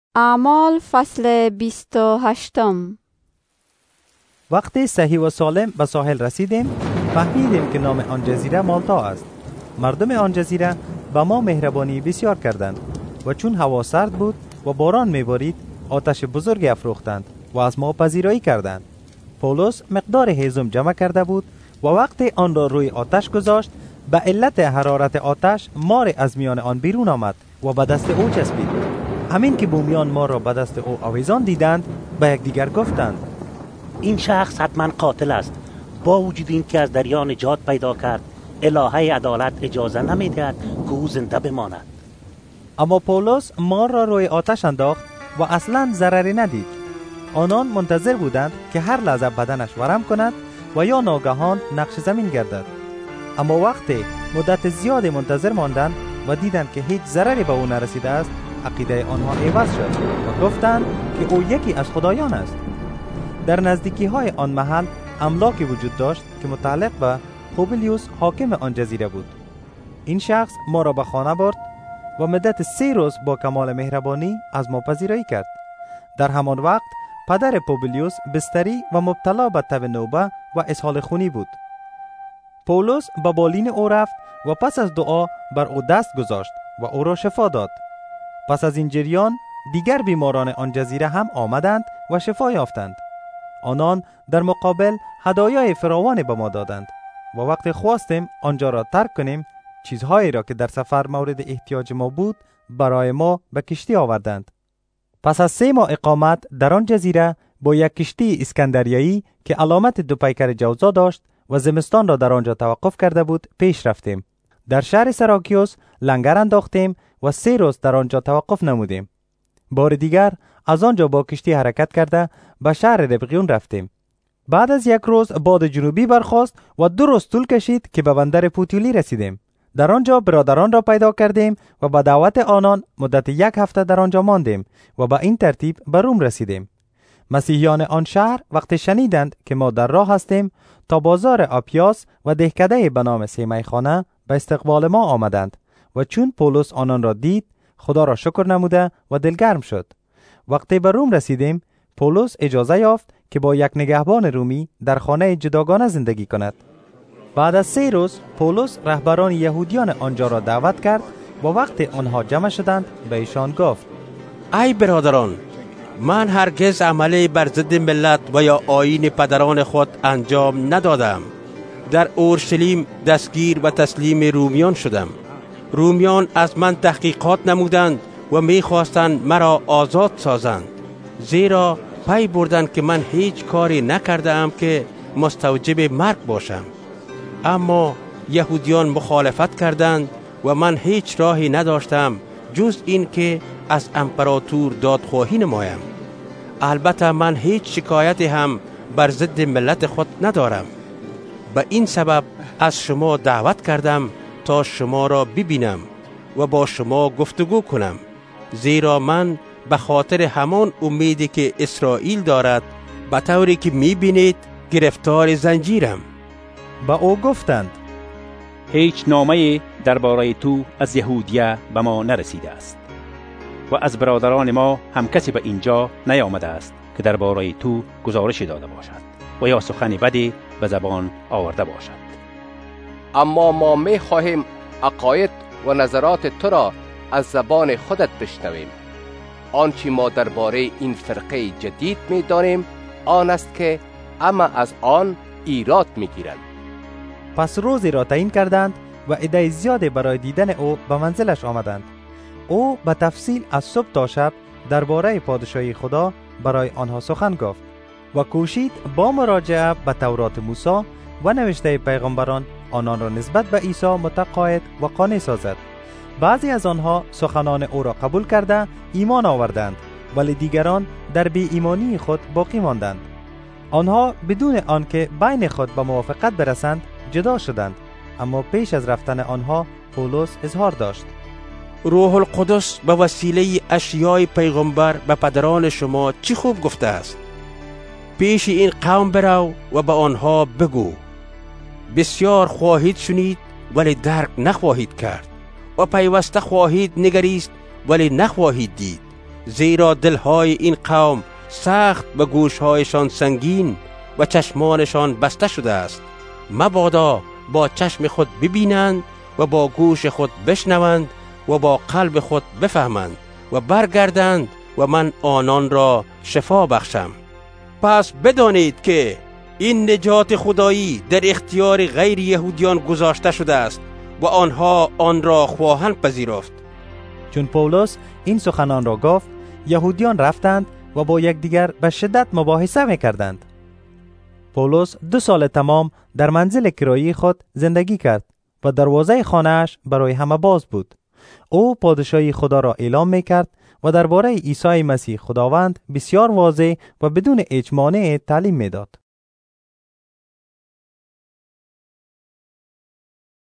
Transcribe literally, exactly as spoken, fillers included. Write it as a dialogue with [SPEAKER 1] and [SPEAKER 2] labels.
[SPEAKER 1] اعمال فصل بیست و هشتم.
[SPEAKER 2] وقتی صحیح و سالم به ساحل رسیدیم، فهمیدیم که نام آن جزیره مالتا است. مردم آن جزیره به ما مهربانی بسیار کردند و چون هوا سرد بود و باران میبارید، آتش بزرگی افروختند و از ما پذیرایی کردند. پولس مقدار هیزم جمع کرده بود و وقتی آن را روی آتش گذاشت، به علت حرارت آتش مار از میان آن بیرون آمد و به دست او چسبید. همین که بومیان ما را به دست او آویزان دیدند، به یکدیگر گفتند:
[SPEAKER 3] این شخص حتما قاتل است. با وجود این که از دریا نجات پیدا کرد، الهه عدالت اجازه نمیدهد که او زنده بماند.
[SPEAKER 2] اما پولس مار را روی آتش انداخت و اصلا ضرری ندید. آنان منتظر بودند که هر لحظه بدنش ورم کند و یا ناگهان نقش زمین گردد. اما وقتی مدت زیاد منتظر ماندند و دیدند که هیچ ضرری به او نرسیده است، عقیده آنها عوض شد و گفتند که او یکی از خدایان است. در نزدیکی های آن محل املاکی وجود داشت که متعلق به پوبلیوس حاکم آن جزیره بود. این شخص ما را به خانه برد و مدت سه روز با کمال مهربانی از ما پذیرایی کرد. در همان وقت پدر پوبلیوس بستری و مبتلا به تب نوبه و اسهال خونی بود. پولس به بالین او رفت و پس از دعا بر او دست گذاشت و او را شفا داد. پس از این جریان دیگر بیماران آن جزیره هم آمدند و شفا یافتند. آنان در مقابل هدایای فراوانی به ما دادند و وقتی خواستیم آنجا را ترک کنیم، چیزهایی را که در سفر مورد احتیاج ما بود برای ما به کشتی آوردند. پس از سه ماه اقامت در آن جزیره با یک کشتی اسکندریایی که علامت دو پیکر جوزا داشت و زمستان را در آنجا توقف کرده بود پیش رفتیم. در شهر سراکیوس لنگر انداختیم و سه روز در آنجا توقف نمودیم. بار دیگر از آنجا با کشتی حرکت کرده به شهر ربقیون رفتیم. بعد از یک روز باد جنوبی برخاست و دو روز طول کشید که به بندر پوتیولی رسیدیم. در آنجا برادران را پیدا کردیم و با دعوت آنان مدت یک هفته در آنجا ماندیم و با این ترتیب به روم رسیدیم. مسیحیان آن شهر وقتی شنیدند که ما در راه هستیم، تا بازار آپیاس و دهکده به نام سیمیخانه به استقبال ما آمدند و چون پولس آنان را دید، خدا را شکر نموده و دلگرم شد. وقتی به روم رسیدیم، پولس اجازه یافت که با یک نگهبان رومی در خانه جداگانه زندگی کند. بعد از سه روز پولس رهبران یهودیان آنجا را دعوت کرد و وقتی آنها جمع شدند به ایشان گفت:
[SPEAKER 4] ای برادران، من هرگز عملی بر ضد ملت و یا آیین پدران خود انجام ندادم. در اورشلیم دستگیر و تسلیم رومیان شدم. رومیان از من تحقیقات نمودند و می‌خواستند مرا آزاد سازند، زیرا پی بردند که من هیچ کاری نکردم که مستوجب مرگ باشم. اما یهودیان مخالفت کردند و من هیچ راهی نداشتم جز این که از امپراتور دادخواهی نمایم. البته من هیچ شکایتی هم بر ضد ملت خود ندارم. به این سبب از شما دعوت کردم تا شما را ببینم و با شما گفتگو کنم، زیرا من به خاطر همان امیدی که اسرائیل دارد به طوری که میبینید گرفتار زنجیرم.
[SPEAKER 2] با او گفتند:
[SPEAKER 5] هیچ نامه درباره تو از یهودیه به ما نرسیده است و از برادران ما هم کسی به اینجا نیامده است که درباره تو گزارشی داده باشد و یا سخنی بدی به زبان آورده باشد.
[SPEAKER 6] اما ما می خواهیم عقاید و نظرات تو را از زبان خودت بشنویم. آنچه ما درباره این فرقه جدید می دانیم آن است که اما از آن ایراد می گیرند.
[SPEAKER 2] پس روزی را تعیین کردند و عده زیادی برای دیدن او به منزلش آمدند. او به تفصیل از صبح تا شب درباره پادشاهی خدا برای آنها سخن گفت و کوشید با مراجعه به تورات موسی و نوشته پیغمبران آنان را نسبت به عیسی متقاعد و قانع سازد. بعضی از آنها سخنان او را قبول کرده ایمان آوردند، ولی دیگران در بی ایمانی خود باقی ماندند. آنها بدون آنکه بین خود به موافقت برسند جدا شدند. اما پیش از رفتن آنها پولس اظهار داشت:
[SPEAKER 4] روح القدس به وسیله اشیای پیغمبر به پدران شما چی خوب گفته است. پیش این قوم برو و به آنها بگو: بسیار خواهید شنید ولی درک نخواهید کرد و پیوسته خواهید نگریست ولی نخواهید دید. زیرا دلهای این قوم سخت به گوشهایشان سنگین و چشمانشان بسته شده است. مبادا با چشم خود ببینند و با گوش خود بشنوند و با قلب خود بفهمند و برگردند و من آنان را شفا بخشم. پس بدانید که این نجات خدایی در اختیار غیر یهودیان گذاشته شده است و آنها آن را خواهند پذیرفت.
[SPEAKER 2] چون پولس این سخنان را گفت، یهودیان رفتند و با یکدیگر به شدت مباحثه می‌کردند. پولس دو سال تمام در منزل کرایی خود زندگی کرد و دروازه خانه‌اش برای همه باز بود. او پادشاهی خدا را اعلام می‌کرد و درباره عیسی مسیح خداوند بسیار واضح و بدون هیچ مانع تعلیم می‌داد.